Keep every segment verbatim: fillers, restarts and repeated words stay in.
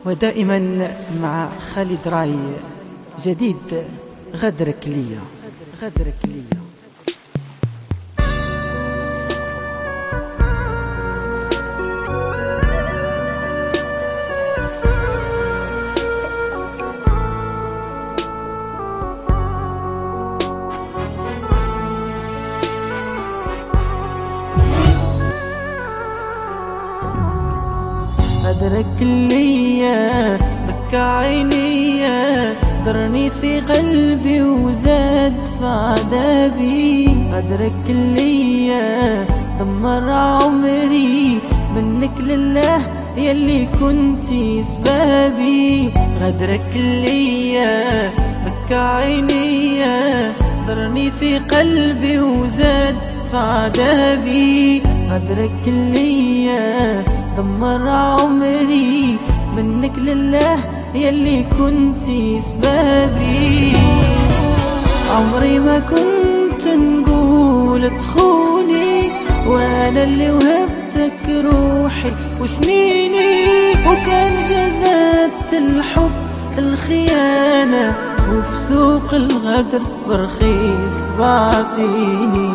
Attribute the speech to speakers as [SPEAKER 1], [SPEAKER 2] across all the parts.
[SPEAKER 1] ودائما مع خالد راي جديد. غدرك ليا غدرك ليا.
[SPEAKER 2] غدرك ليا بكى عينيا، ضرني في قلبي وزاد في عذابي. غدرك ليا دمر عمري، منك لله يلي كنتي سبابي. غدرك ليا بكى عينيا، ضرني في قلبي وزاد في عذابي. غدرك ليا دمر عمري، منك لله يلي كنتي سبابي. عمري ما كنت نقول تخوني، وانا اللي وهبتك روحي وسنيني. وكان جزات الحب الخيانة، وفي سوق الغدر برخيص بعتيني.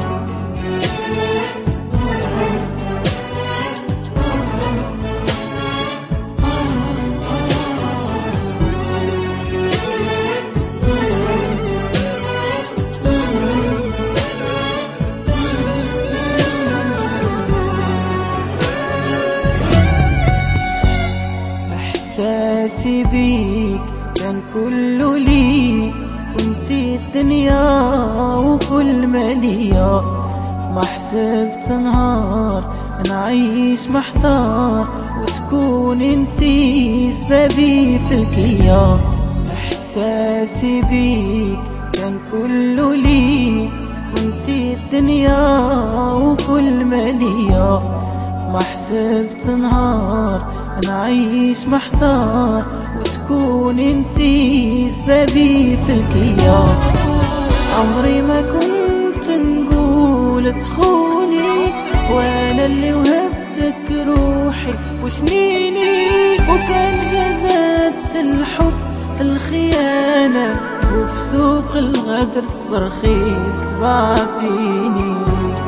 [SPEAKER 2] إحساسي بيك كان كله ليك، كنتي الدنيا وكل ما ليا. ما حسبت نهار نعيش محتار، وتكون انتي سببي في الكيا. إحساسي بيك كان كله ليك، كنتي الدنيا وكل ما ليا. ما حسبت نهار نعيش محتار، وتكون انتي سببي في الكيا. عمري ما كنت نقول تخوني، وانا اللي وهبتك روحي وسنيني. وكان جزات الحب الخيانة، وفي سوق الغدر برخيص بعتيني.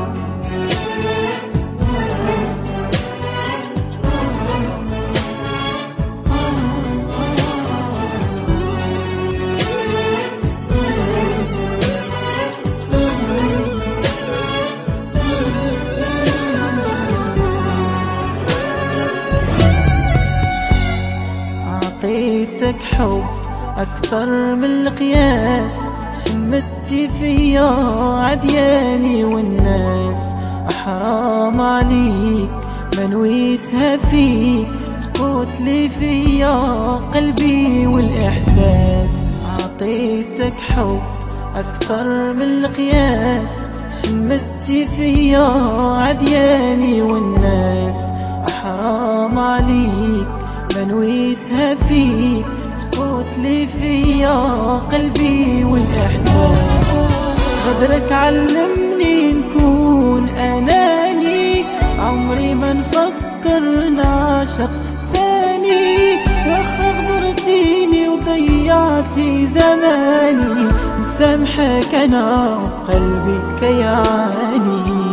[SPEAKER 2] أعطيتك حب أكتر من القياس، شمتي فيا عدياني والناس. حرام عليك ما نويتها فيك، سقوط لي فيا قلبي والإحساس. أعطيتك حب أكتر من القياس، شمتي فيا عدياني والناس. حرام عليك ما نويتها فيك، سقوط لي فيا قلبي والإحساس. غدرك علمني نكون أناني، عمري ما نفكر نعشق تاني. واخا غدرتيني وضيعتي زماني، مسامحك أنا وقلبي كيعاني.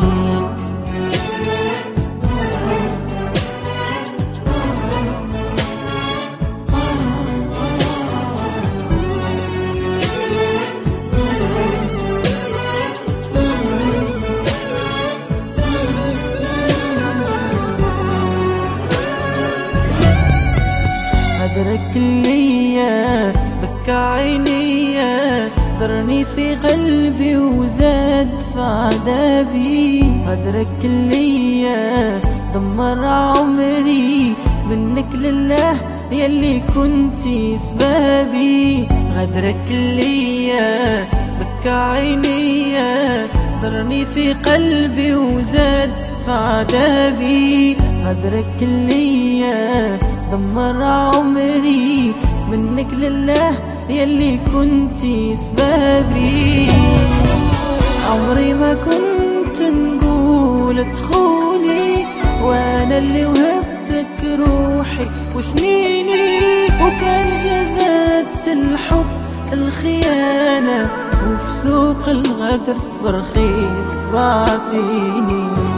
[SPEAKER 2] غدرك ليا بكى عينيا، ضرني في قلبي وزاد في عذابي. غدرك ليا دمر عمري، منك لله يلي كنتي سبابي. غدرك ليا بكى عينيا، ضرني في قلبي وزاد في عذابي. غدرك ليا دمر عمري، منك لله يلي كنتي سبابي. عمري ما كنت نقول تخوني، وانا اللي وهبتك روحي وسنيني. الحب الخيانة، وفي سوق الغدر برخيص بعتيني.